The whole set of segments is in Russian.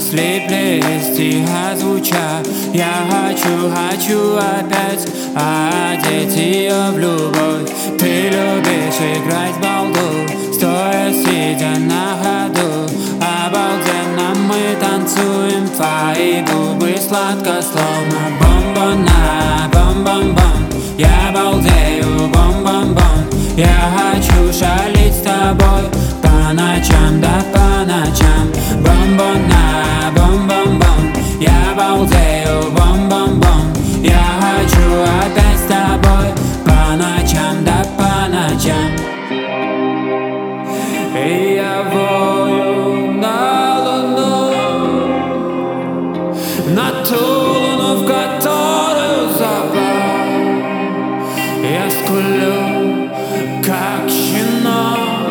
слиплись, тихо звуча. Я хочу опять одеть ее в любовь. Ты любишь играть в балду, стоя, сидя на ходу. Обалденно мы танцуем, твои губы сладко, словно бомбона, бом-бом-бом. Я балдею, бом-бом-бом. Я хочу шалить с тобой по ночам, да по ночам. Бомбона, бом-бом-бом. Я балдею, бом-бом-бом. Я хочу опять с тобой по ночам, да по ночам. И я вою на луну, на ту луну, в которую запал. Я скулю, как щенок.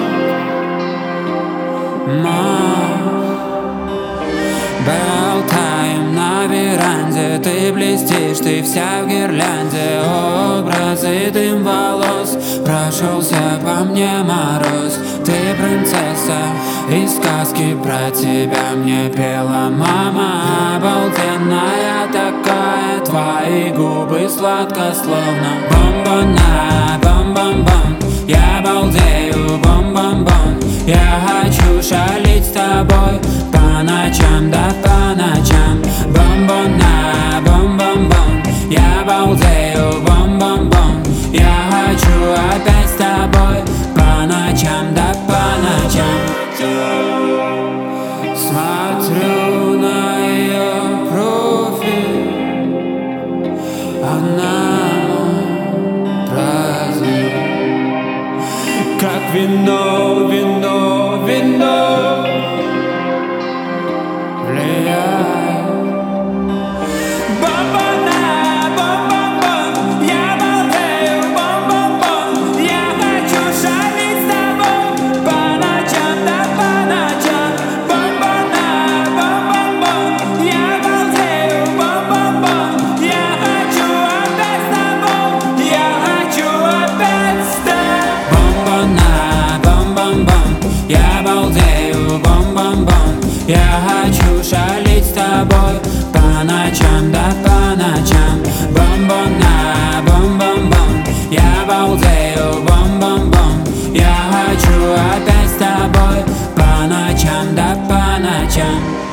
Болтаем на веранде, ты блестишь, ты вся в гирлянде. Образы, дым волос, прошелся по мне мороз. Ты принцесса, из сказки про тебя мне пела мама. Обалденная такая, твои губы сладко, словно бомбона, бом-бом-бом. Я балдею, бом-бом-бом. Я хочу шалить с тобой по ночам, да по ночам. Бомбона, бом-бом-бом. Я балдею, бом-бом-бом. Я хочу опять с тобой по ночам, да по ночам. Смотрю на ее профиль, она празднует, как вино, вино, вино влияет. Бомбона, бом-бом-бом. Я балдею, бом-бом-бом. Я хочу шалить с тобой по ночам, да по ночам. Бомбона, бом-бом-бом. Я балдею, бом-бом-бом. Я хочу опять с тобой. Я хочу опять с тобой. Бомбона, бом-бом-бом. Я балдею, бом-бом-бом. Я хочу шалить с тобой по ночам, да по ночам. Бомбона, бом-бом-бом. Я балдею, бом-бом-бом. Я хочу опять с тобой по ночам, да по ночам.